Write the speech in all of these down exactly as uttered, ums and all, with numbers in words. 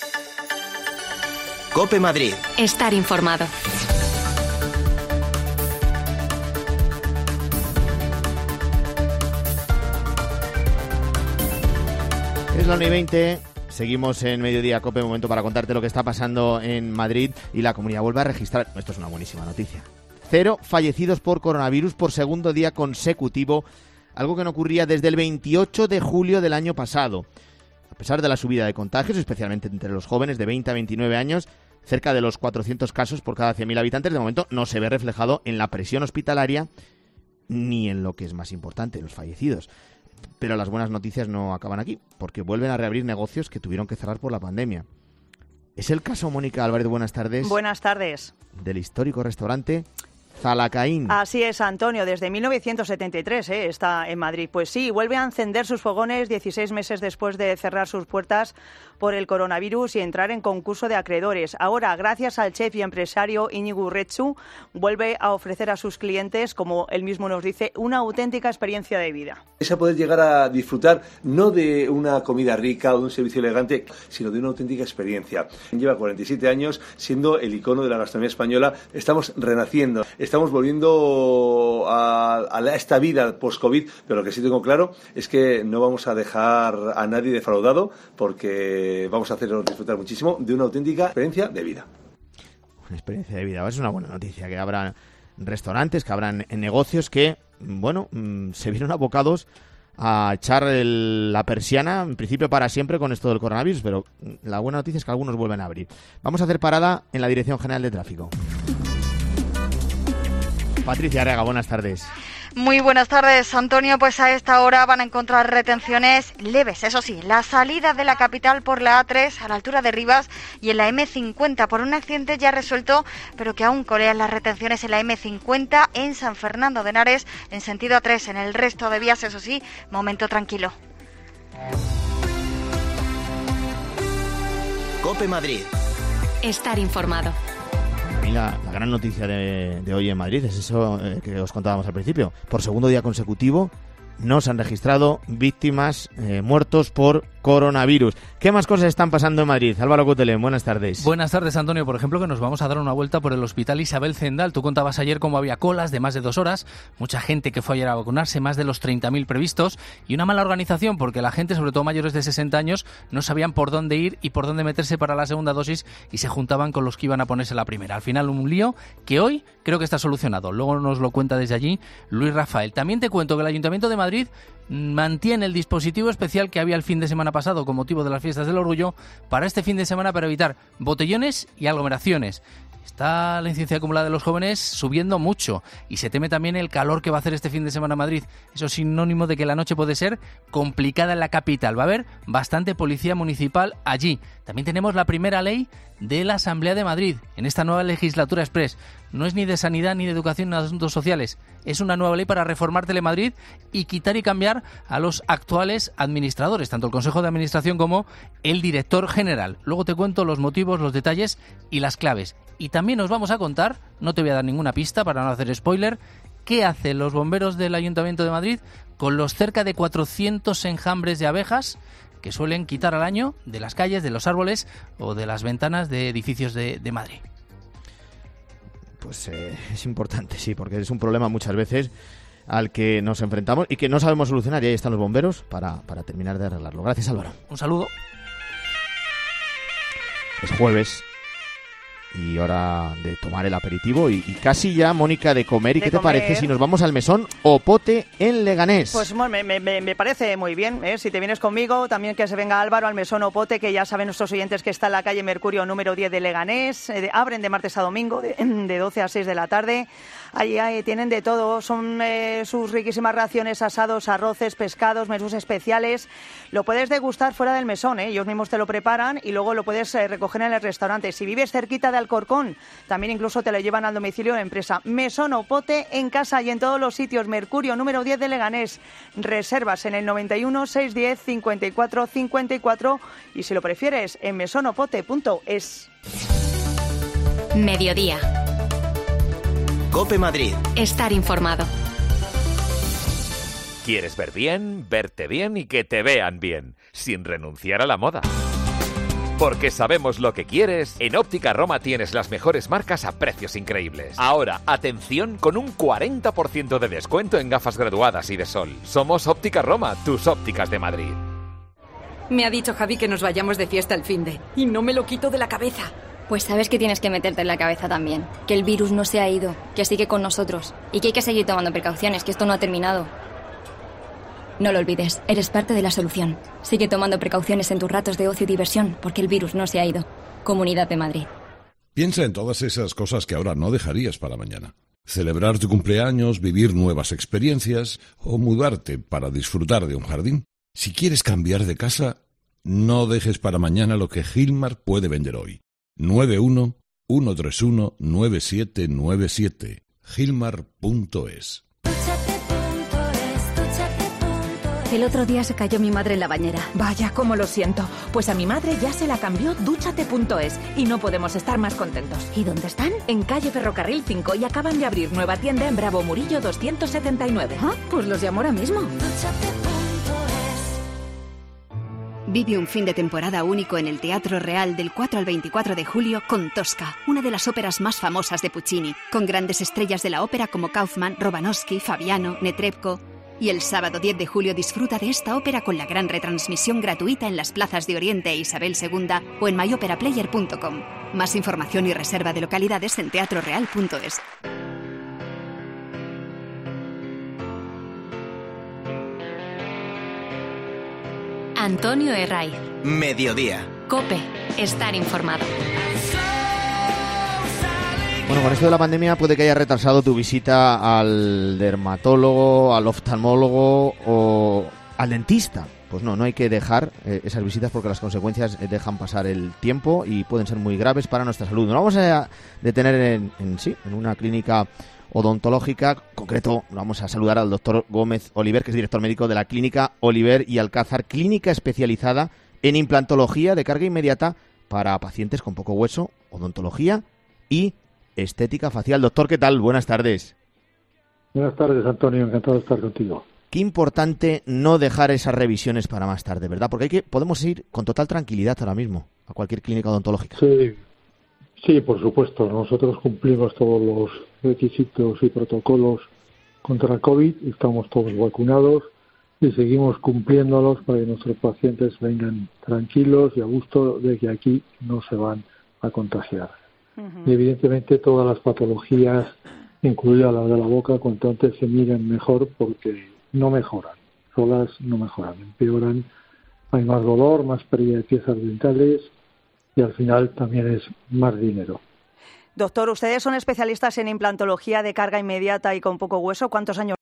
COPE Madrid. Estar informado. Es la una y veinte, seguimos en Mediodía COPE, momento para contarte lo que está pasando en Madrid y la comunidad vuelve a registrar, esto es una buenísima noticia, cero fallecidos por coronavirus por segundo día consecutivo, algo que no ocurría desde el veintiocho de julio del año pasado. A pesar de la subida de contagios, especialmente entre los jóvenes de veinte a veintinueve años, cerca de los cuatrocientos casos por cada cien mil habitantes, de momento no se ve reflejado en la presión hospitalaria ni en lo que es más importante, los fallecidos. Pero las buenas noticias no acaban aquí, porque vuelven a reabrir negocios que tuvieron que cerrar por la pandemia. Es el caso, Mónica Álvarez, buenas tardes. Buenas tardes. Del histórico restaurante Zalacaín. Así es, Antonio, desde mil novecientos setenta y tres ¿eh? está en Madrid. Pues sí, vuelve a encender sus fogones dieciséis meses después de cerrar sus puertas por el coronavirus y entrar en concurso de acreedores. Ahora, gracias al chef y empresario Íñigo Urretxu, vuelve a ofrecer a sus clientes, como él mismo nos dice, una auténtica experiencia de vida. Es a poder llegar a disfrutar no de una comida rica o de un servicio elegante, sino de una auténtica experiencia. Lleva cuarenta y siete años siendo el icono de la gastronomía española. Estamos renaciendo, estamos volviendo a, a esta vida post-COVID, pero lo que sí tengo claro es que no vamos a dejar a nadie defraudado, porque vamos a hacerlos disfrutar muchísimo de una auténtica experiencia de vida. Una experiencia de vida, es una buena noticia, que habrá restaurantes, que habrán negocios que, bueno, se vieron abocados a echar el, la persiana, en principio para siempre, con esto del coronavirus, pero la buena noticia es que algunos vuelven a abrir. Vamos a hacer parada en la Dirección General de Tráfico. Patricia Arega, buenas tardes. Muy buenas tardes, Antonio. Pues a esta hora van a encontrar retenciones leves, eso sí, la salida de la capital por la A tres a la altura de Rivas y en la eme cincuenta por un accidente ya resuelto, pero que aún colean las retenciones en la eme cincuenta en San Fernando de Henares en sentido A tres. En el resto de vías, eso sí, momento tranquilo. COPE Madrid. Estar informado. Y la, la gran noticia de, de hoy en Madrid es eso eh, que os contábamos al principio. Por segundo día consecutivo no se han registrado víctimas eh, muertos por coronavirus. ¿Qué más cosas están pasando en Madrid? Álvaro Cotelén, buenas tardes. Buenas tardes, Antonio. Por ejemplo, que nos vamos a dar una vuelta por el Hospital Isabel Zendal. Tú contabas ayer cómo había colas de más de dos horas, mucha gente que fue ayer a vacunarse, más de los treinta mil previstos, y una mala organización porque la gente, sobre todo mayores de sesenta años, no sabían por dónde ir y por dónde meterse para la segunda dosis y se juntaban con los que iban a ponerse la primera. Al final, un lío que hoy creo que está solucionado. Luego nos lo cuenta desde allí Luis Rafael. También te cuento que el Ayuntamiento de Madrid mantiene el dispositivo especial que había el fin de semana pasado con motivo de las fiestas del orgullo para este fin de semana para evitar botellones y aglomeraciones. Está la incidencia acumulada de los jóvenes subiendo mucho y se teme también el calor que va a hacer este fin de semana en Madrid. Eso es sinónimo de que la noche puede ser complicada en la capital. Va a haber bastante policía municipal allí. También tenemos la primera ley de la Asamblea de Madrid en esta nueva legislatura express. No es ni de sanidad ni de educación ni de asuntos sociales. Es una nueva ley para reformar Telemadrid y quitar y cambiar a los actuales administradores, tanto el Consejo de Administración como el director general. Luego te cuento los motivos, los detalles y las claves. Y también nos vamos a contar, no te voy a dar ninguna pista para no hacer spoiler, qué hacen los bomberos del Ayuntamiento de Madrid con los cerca de cuatrocientos enjambres de abejas que suelen quitar al año de las calles, de los árboles o de las ventanas de edificios de, de Madrid. Pues eh, es importante, sí, porque es un problema muchas veces al que nos enfrentamos y que no sabemos solucionar, y ahí están los bomberos para, para terminar de arreglarlo. Gracias, Álvaro. Un saludo. Es jueves y hora de tomar el aperitivo y, y casi ya, Mónica, de comer. ¿Y de qué te comer. parece si nos vamos al Mesón Opote en Leganés? Pues me, me, me parece muy bien, ¿eh? Si te vienes conmigo, también que se venga Álvaro al Mesón Opote, que ya saben nuestros oyentes que está en la calle Mercurio número diez de Leganés. Eh, de, abren de martes a domingo, de, de doce a seis de la tarde. Allí eh, tienen de todo, son eh, sus riquísimas raciones, asados, arroces, pescados, menús especiales. Lo puedes degustar fuera del mesón, ¿eh? Ellos mismos te lo preparan y luego lo puedes eh, recoger en el restaurante. Si vives cerquita de Alcorcón, también incluso te lo llevan al domicilio de empresa. Mesón Opote en casa y en todos los sitios. Mercurio número diez de Leganés. Reservas en el noventa y uno, seiscientos diez, cincuenta y cuatro cincuenta y cuatro y si lo prefieres en mesonopote punto es. Mediodía. COPE Madrid. Estar informado. ¿Quieres ver bien, verte bien y que te vean bien, sin renunciar a la moda? Porque sabemos lo que quieres, en Óptica Roma tienes las mejores marcas a precios increíbles. Ahora, atención, con un cuarenta por ciento de descuento en gafas graduadas y de sol. Somos Óptica Roma, tus ópticas de Madrid. Me ha dicho Javi que nos vayamos de fiesta el finde y no me lo quito de la cabeza. Pues sabes que tienes que meterte en la cabeza también. Que el virus no se ha ido, que sigue con nosotros y que hay que seguir tomando precauciones, que esto no ha terminado. No lo olvides, eres parte de la solución. Sigue tomando precauciones en tus ratos de ocio y diversión, porque el virus no se ha ido. Comunidad de Madrid. Piensa en todas esas cosas que ahora no dejarías para mañana. Celebrar tu cumpleaños, vivir nuevas experiencias o mudarte para disfrutar de un jardín. Si quieres cambiar de casa, no dejes para mañana lo que Gilmar puede vender hoy. nueve uno, uno tres uno, nueve siete nueve siete. Gilmar punto es. El otro día se cayó mi madre en la bañera. Vaya, cómo lo siento. Pues a mi madre ya se la cambió Dúchate punto es y no podemos estar más contentos. ¿Y dónde están? En calle Ferrocarril cinco y acaban de abrir nueva tienda en Bravo Murillo doscientos setenta y nueve. Ah, pues los llamo ahora mismo. Vive un fin de temporada único en el Teatro Real del cuatro al veinticuatro de julio con Tosca, una de las óperas más famosas de Puccini, con grandes estrellas de la ópera como Kaufmann, Romanowski, Fabiano, Netrebko. Y el sábado diez de julio disfruta de esta ópera con la gran retransmisión gratuita en las plazas de Oriente e Isabel segunda o en my opera player punto com. Más información y reserva de localidades en teatro real punto es. Antonio Herraiz. Mediodía. COPE. Estar informado. Bueno, con esto de la pandemia puede que haya retrasado tu visita al dermatólogo, al oftalmólogo o al dentista. Pues no, no hay que dejar eh, esas visitas porque las consecuencias eh, dejan pasar el tiempo y pueden ser muy graves para nuestra salud. Nos vamos a detener en, en sí, en una clínica odontológica. En concreto, vamos a saludar al doctor Gómez Oliver, que es director médico de la clínica Oliver y Alcázar, clínica especializada en implantología de carga inmediata para pacientes con poco hueso, odontología y estética facial. Doctor, ¿qué tal? Buenas tardes. Buenas tardes, Antonio. Encantado de estar contigo. Qué importante no dejar esas revisiones para más tarde, ¿verdad? Porque hay que podemos ir con total tranquilidad ahora mismo a cualquier clínica odontológica. Sí, sí, por supuesto. Nosotros cumplimos todos los requisitos y protocolos contra el COVID. Estamos todos vacunados y seguimos cumpliéndolos para que nuestros pacientes vengan tranquilos y a gusto de que aquí no se van a contagiar. Y evidentemente todas las patologías, incluida la de la boca, cuanto antes se miren mejor porque no mejoran, solas no mejoran, empeoran, hay más dolor, más pérdida de piezas dentales y al final también es más dinero. Doctor, ustedes son especialistas en implantología de carga inmediata y con poco hueso. ¿Cuántos años?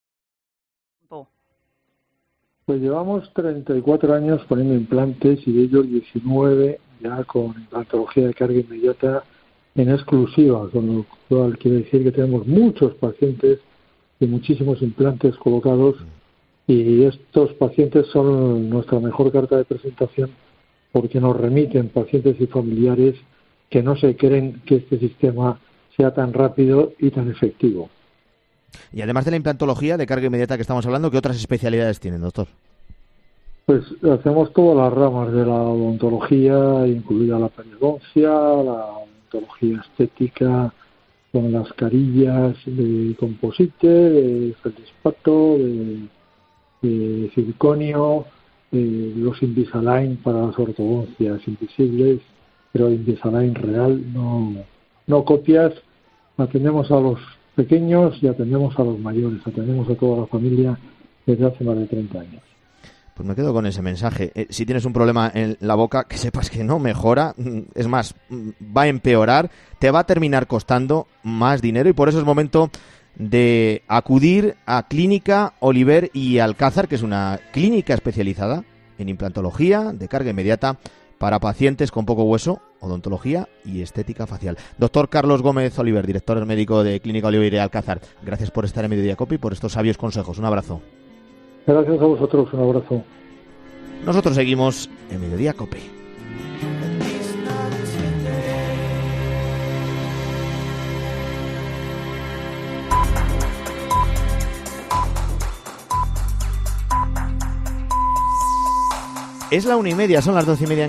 Pues llevamos treinta y cuatro años poniendo implantes y de ellos diecinueve ya con implantología de carga inmediata en exclusiva, con lo cual quiere decir que tenemos muchos pacientes y muchísimos implantes colocados y estos pacientes son nuestra mejor carta de presentación porque nos remiten pacientes y familiares que no se creen que este sistema sea tan rápido y tan efectivo. Y además de la implantología de carga inmediata que estamos hablando, ¿qué otras especialidades tienen, doctor? Pues hacemos todas las ramas de la odontología, incluida la periodoncia, la odontología estética, con las carillas de composite, de feldespato, de, de circonio, eh, los Invisalign para las ortodoncias invisibles, pero Invisalign real, no, no copias. Atendemos a los pequeños y atendemos a los mayores, atendemos a toda la familia desde hace más de treinta años. Pues me quedo con ese mensaje. Eh, si tienes un problema en la boca, que sepas que no mejora, es más, va a empeorar, te va a terminar costando más dinero y por eso es momento de acudir a Clínica Oliver y Alcázar, que es una clínica especializada en implantología de carga inmediata para pacientes con poco hueso, odontología y estética facial. Doctor Carlos Gómez Oliver, director médico de Clínica Oliver y Alcázar, gracias por estar en Mediodía Cope y por estos sabios consejos. Un abrazo. Gracias a vosotros, un abrazo. Nosotros seguimos en Mediodía Cope. Es la una y media, son las doce y media.